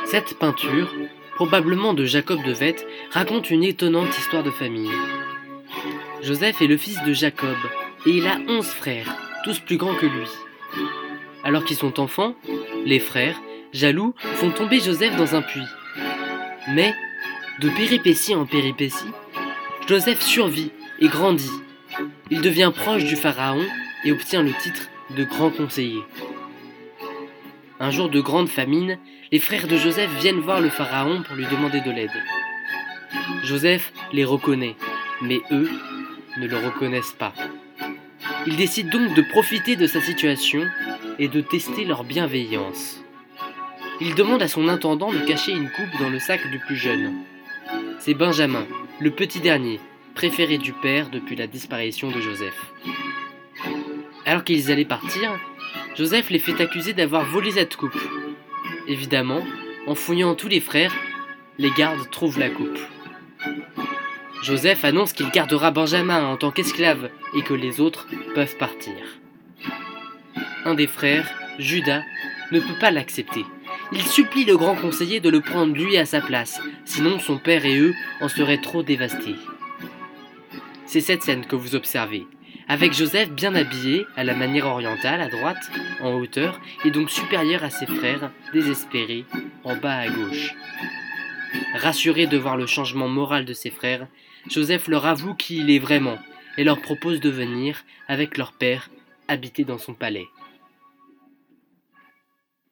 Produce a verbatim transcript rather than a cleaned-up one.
Cette peinture, probablement de Jacob de Vette, raconte une étonnante histoire de famille. Joseph est le fils de Jacob et il a onze frères, tous plus grands que lui. Alors qu'ils sont enfants, les frères, jaloux, font tomber Joseph dans un puits. Mais, de péripétie en péripétie, Joseph survit et grandit. Il devient proche du pharaon et obtient le titre de grand conseiller. Un jour de grande famine, les frères de Joseph viennent voir le pharaon pour lui demander de l'aide. Joseph les reconnaît, mais eux ne le reconnaissent pas. Ils décident donc de profiter de sa situation et de tester leur bienveillance. Il demande à son intendant de cacher une coupe dans le sac du plus jeune. C'est Benjamin, le petit dernier, préféré du père depuis la disparition de Joseph. Alors qu'ils allaient partir, Joseph les fait accuser d'avoir volé cette coupe. Évidemment, en fouillant tous les frères, les gardes trouvent la coupe. Joseph annonce qu'il gardera Benjamin en tant qu'esclave et que les autres peuvent partir. Un des frères, Judas, ne peut pas l'accepter. Il supplie le grand conseiller de le prendre lui à sa place, sinon son père et eux en seraient trop dévastés. C'est cette scène que vous observez, avec Joseph bien habillé, à la manière orientale, à droite, en hauteur, et donc supérieur à ses frères, désespérés, en bas à gauche. Rassuré de voir le changement moral de ses frères, Joseph leur avoue qui il est vraiment, et leur propose de venir, avec leur père, habiter dans son palais.